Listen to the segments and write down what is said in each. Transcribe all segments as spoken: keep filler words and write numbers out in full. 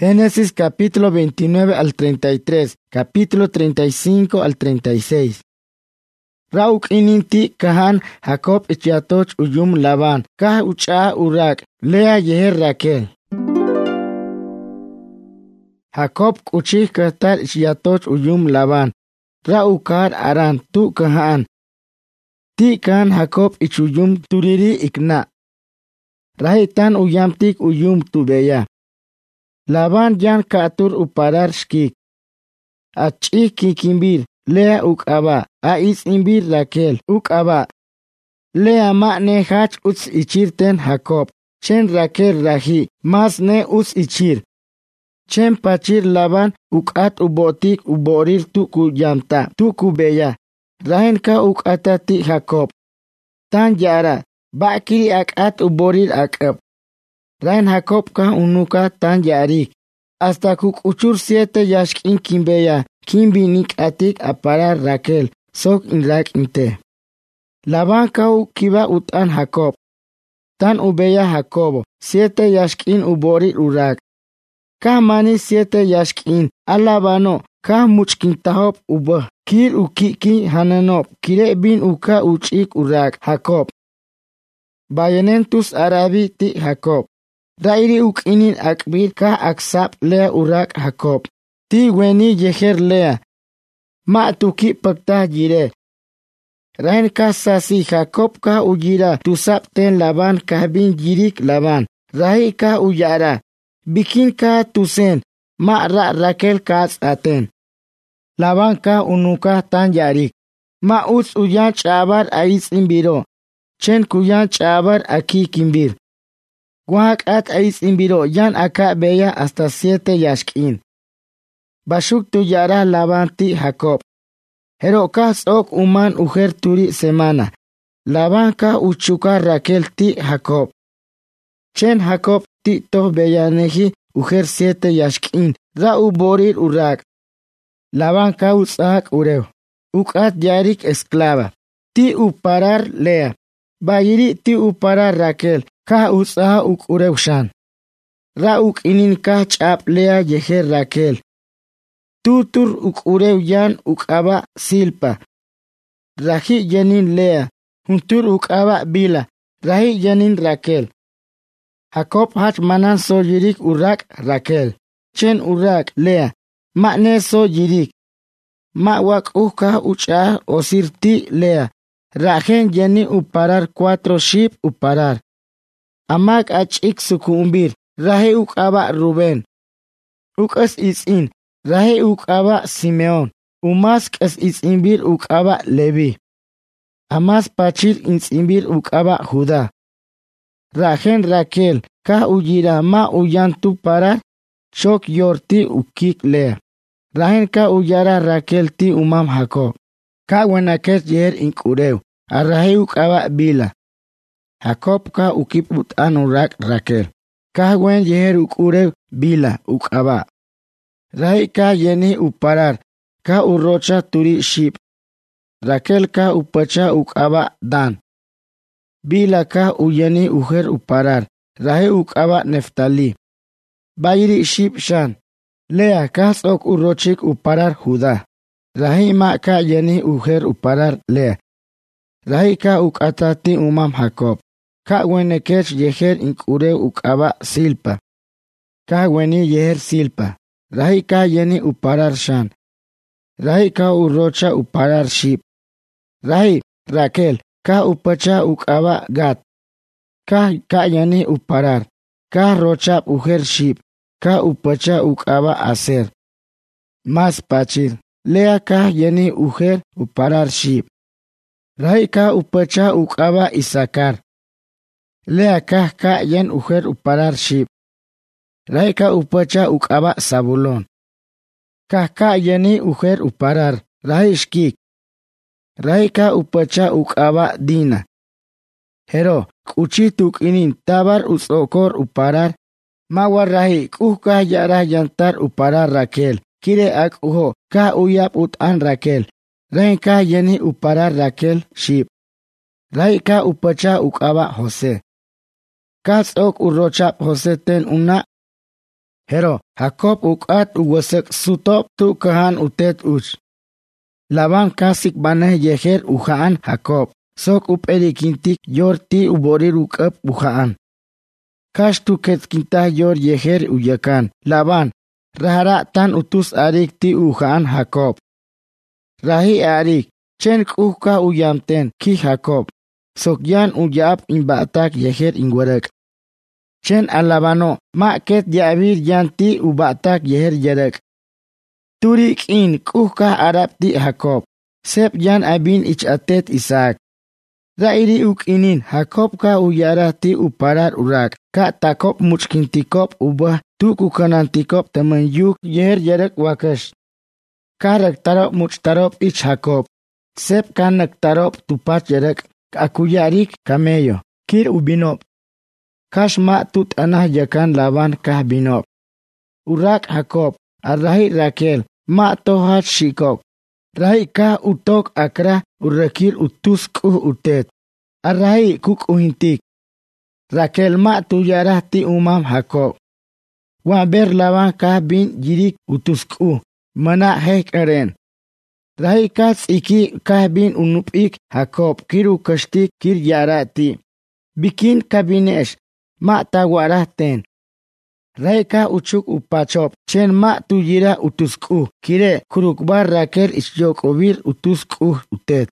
Génesis capítulo veintinueve al treinta y tres, capítulo treinta y cinco al treinta y seis. Rauk ininti kahan Jacob ichiatoch uyum Labán, kah ucha urak, Lea yeher Raquel. Jacob kuchih kahtal ichiatoch uyum Labán, Raukar aran tu kahan. Ti kan Jacob ichuyum turiri ikna. Rahitan uyamtik uyum tubeya. Labán yan katur uparar shkik. Achi kikimbir, Lea ukaba, ais imbir Raquel, ukaba. Lea ma ne hach uts ichirten Jacob, chen Raquel rahi, mas ne uts ichir. Chen pachir Labán ukat ubotik uborir tu kuyamta, tu kubeya. Rahen ka ukatati Jacob. Tan yara, bakiri akat uborir akab. Rahen Jacob ka unuka tan yarik. Hasta kuk uchur siete yashkin kimbeya, kimbinik atik aparar Raquel, sok inrak inte. Labán ka kiba utan Jacob. Tan ubeya Jacobo, siete yashkin uborir urak. Ka mani siete yashkin, alabano, ka muchkin tahop ubah. Kir ukiki hananop, kire bin uka uchik urak Jacob. Bayanentus arabi ti Jacob. Rairi ukinin akbir ka aksap Lea urak Jacob. Ti weni yeher Lea. Ma tuki pakta jire. Rain ka sasi Jacob ka ujira tusap ten Labán kahbin jirik Labán. Rahi ka ujara. Bikin ka tusen. Ma ra Raquel ka aten. Labán ka unuka tan yarik. Ma uts uyan chabar ais imbiro. Chen kuyan chabar aki kimbir. Guak at ais imbiro yan aka beya hasta siete yashkin. Bashuk tu yara Labán ti Jacob. Hero ka sok uman ujer turi semana. Labán ka uchuka Raquel ti Jacob. Chen Jacob ti to beyaneji ujer siete yashkin. Ra uborir urak. Labán ka utzak ureu. Ukat yarik esclava. Ti uparar Lea. Bayiri ti uparar Raquel. Ka utsa uk ureushan. Ra uk inin ka chap Lea yeher Raquel. Tutur uk ureu yan uk aba Silpa. Rahi yanin Lea. Huntur uk aba Bila. Rahi yanin Raquel. Jacob hach manan so yirik urak Raquel. Chen urak Lea. Ma ne so yirik. Ma wak uka ucha osirti Lea. Rahen yani uparar cuatro ship uparar. Amak achik sukumbir. Rahe ukaba Ruben. Ukas isin. Rahe ukaba Simeon. Umask as isimbir ukaba Levi. Amas pachir insimbir ukaba Judá. Rahen Raquel. Ka ujira ma uyantu parar. Chok yorti ukik Lea. Rahen ka uyara Raquel ti umam Jacob. Ka wenakes yer inkureu. Arahe ukaba Bila. Jacob ka ukip utan urak Raquel. Ka wen yer ukureu Bila ukaba. Rahi ka yeni uparar. Ka urocha turi ship. Raquel ka upacha ukaba Dan. Bila ka uyeni ujer uparar. Rahe ukaba Neftali. Bayiri ship shan. Lea ka sok urochik uparar Judá. Rahi ma ka yeni ujer uparar Lea. Rahi ka ukatati umam Jacob. Ka wenekech yeher inkure ukaba Silpa. Ka weni yeher Silpa. Rahi ka yeni uparar Shan. Rahi ka urocha uparar Ship. Rahi Raquel. Ka upacha ukaba Gat. Ka ka yeni uparar. Ka rochap ujer Ship. Ka upacha ukaba Aser. Mas pachir. Lea ka yeni ujer uparar Ship. Rahi ka upacha ukaba Isakar. Lea ka ka yen ujer uparar Ship. Rahi ka upacha ukaba Zabulón. Ka ka yeni ujer uparar. Rahi Shkik. Rahi ka upacha ukaba Dina. Hero kuchituk inin tabar usokor uparar. Mawar rahi kuka yara yantar uparar Raquel. Kire ak uho ka uyap utan Raquel. Rahi ka yeni uparar Raquel Ship. Rahi ka upacha ukaba Jose. Kas ok urochap Jose ten una. Hero Jacob ukat uwasek sutop tu kahan utet uch. Laban kasik baneh yeher uhaan Jacob. Sok uperikintik yor ti uborir ukap uhaan. Kash tu ketkinta yor yeher uyakan. Laban rahara tan utus arik ti uhaan Jacob. Rahi arik chen kuhka uyamten ki Jacob. Sok yan uyab imbatak yeher ingwarek. Chen alabano ma ket yabir yanti ubatak yeher yerek. Turik in kuhka arab ti Jacob. Sep yan abin ich atet Isaac. Rairi uk inin Jacob ka uyara ti uparar urak. Ka takop muchkintikop ubah tu kukanantikop temen yuk yeher yerek wakash. Ka rektarop muchtarop ich Jacob. Sep ka nektarop tupat yerek akuyarik kameyo. Kir ubinop. Kash ma tut anah yakan Laban kah binop. Urak Jacob, arahi Rakel, ma tohat shikok. Rahi kah utok akra urakir utus kuh utet. Arahi kuk uhintik. Rakel ma tuyarah ti umam Jacob. Waber Laban kah bin jirik utus kuh. Mana hek eren. Rahi kah iki kah bin unupik Jacob kiru kashtik kir yarati. Bikin kabinesh. Ma tawarah ten. Raika uchuk upachop. Chen ma tuyira utusku. Kire kurukbar Rakel isyokobir utusku utet.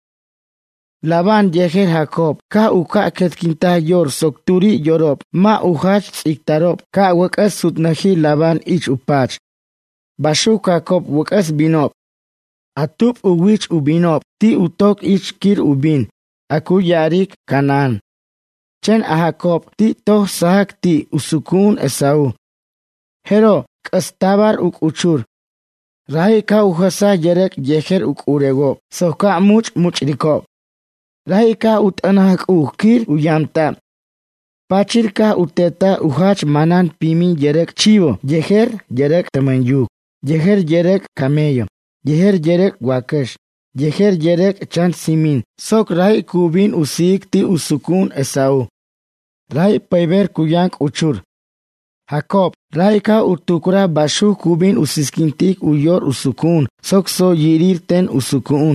Laban yeher Jacob. Ka uka ketkinta yor sokturi yorop. Ma uhach iktarop. Ka wakas sutnahi Laban ich upach. Bashuk Jacob wakas binop. Atup uwich ubinop. Ti utok ich kir ubin. Aku yarik kanan. Chen a Jacob ti toh sahak ti usukun Esau. Hero kastabar uk uchur. Rahi ka uhasa yerek yeher uk urego. Soka much much rikop. Rahi ka utanahak ukir uyamta. Pachir ka uteta uhach manan pimi yerek chivo. Yeher yerek temenyu. Yeher yerek kameyo. Yeher yerek wakash. Yeher yerek chan simin. Sok rahi kubin usik ti usukun Esau. Rahi paiber kuyank uchur. Jacob, rahi ka utukura bashu kubin usiskintik uyor usukun. Sok so yirir ten usukun.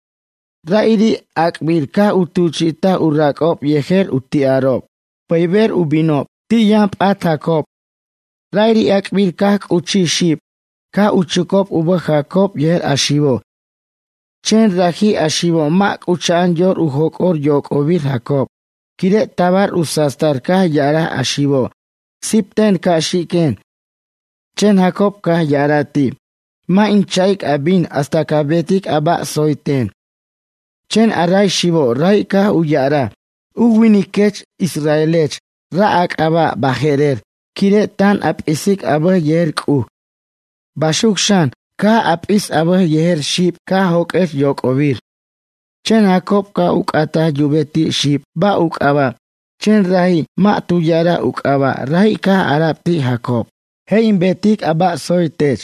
Rairi akbir ka utuchita urakop yeher utiarop. Paiber ubinop. Ti yamp at Jacob. Rairi akbir ka uchi ship. Ka uchukop uba Jacob yeher ashivo. Chen rahi ashivo mak uchan yor uhokor yok ovir Jacob. Kire tabar usastar ka yara ashivo. Sipten ka shiken. Chen Jacob ka yarati. Ma inchaik abin hasta kabetik aba soiten. Chen aray shivo ray ka uyara. Uwinikech Israelech. Raak aba bajerer. Kire tan ap isik aba yer ku. Bashuk shan. Ka apis abah yeher ship ka hok es yok ovir. Chen Jacob ka ukata jubeti ship ba ukaba. Chen rahi ma tuyara ukaba. Rahi ka arapti Jacob. He imbetik aba soitech.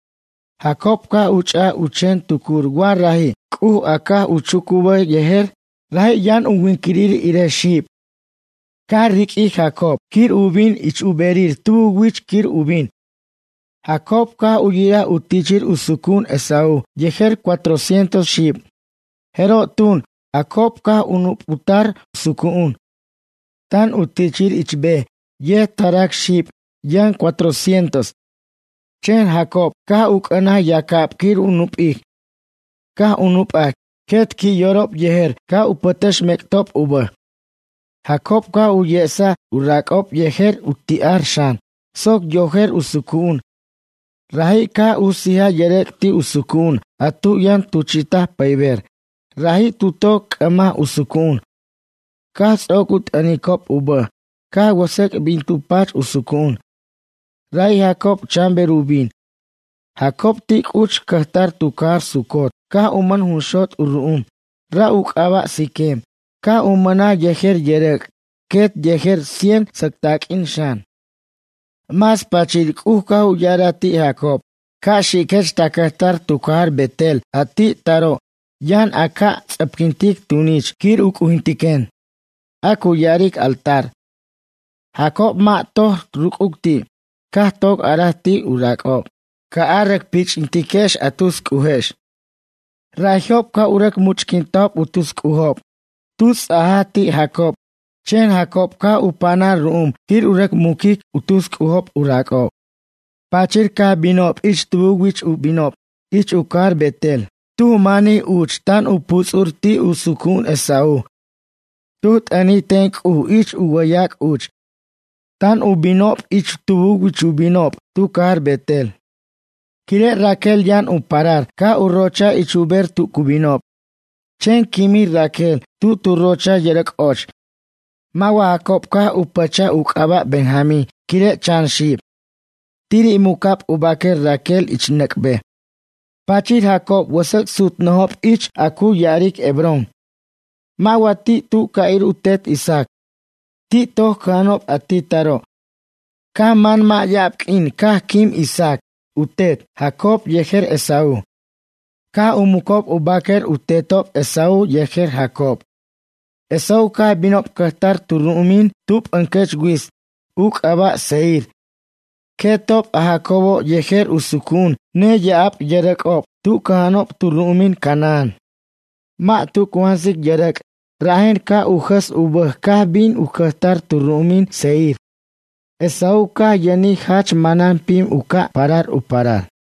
Jacob ka ucha uchen tukur wa rahi. Kuh aka uchukuba yeher. Rahi yan uwinkirir ire ship. Ka riki Jacob. Kir ubin ich uberir tu wich kir ubin. Jacob ka uyira utichir usukun Esau, yeher cuatrocientos ship. Hero tun, Jacob ka unuputar usukun. Tan utichir ichbe, ye tarak ship, yan cuatrocientos. Chen Jacob ka ukana yakap kir unupik. Ka unupak, ket ki yorop yeher, ka upatesh mektop uba. Jacob ka uyesa urakop yeher utiar shan. Sok yoher usukun. Rahi ka usiha yerek ti usukun. Atu yan tuchita paiber. Rahi tutok ama usukun. Ka sokut anikop uba. Ka wasek bintu pach usukun. Rahi Jacob chamber ubin. Jacob tik uch kahtar tukar sukot. Ka uman hunshot uruum. Ra ukaba sikem. Ka umana yeher yerek. Ket yeher cien saktak inshan. Mas pachir kuhka uyarati Jacob. Ka shikech takahtar tukar Betel. Ati taro. Yan aka tsapkintik tunich. Kir ukuhintiken. Aku yarik altar. Jacob ma toh rukukti. kah tok arati urakop, ka arek pich intikesh atus kuhesh. Rahop ka urak muchkintop utus kuhop, tus ahati Jacob, chen Jacob ka upana ruum, hir urak mukik utus kuhop urakop. Pachir ka binop ich tuwich u binop, ich ukar Betel, tu mani uch tan upus urti usukun Esau. Tut ani tenk u ich uwayak uch, tan ubinop ich tuwich ubinop, tu kar Betel. Kire Raquel yan uparar, ka urocha ich uber tu kubinop. Chen kimi Raquel, tu tu rocha yerek och. Mawa Jacob ka upacha ukaba Benjamín, kire chan shib. Tiri mukap ubaker Raquel ich nekbe. Pachir Jacob wasak sut nohop ich aku yarik Hebron. Mawa ti tu kair utet Isaac. Ti toh kanop ati taro. Ka man ma yapkin ka kim Isaac. Utet Jacob yeher Esau. Ka umukop ubaker utetop Esau yeher Jacob. Esau ka binop kahtar turumin tup angkech gwis. Uk aba Seir. Ketop a Jacobo yeher usukun ne yaap yerekop. Tu kahanop turumin Kanaan. Ma tu kuansik yerek. Rahen ka ujas ubah ka bin ukahtar turumin Seir. Esau ka yani hach manan pim uka parar uparar.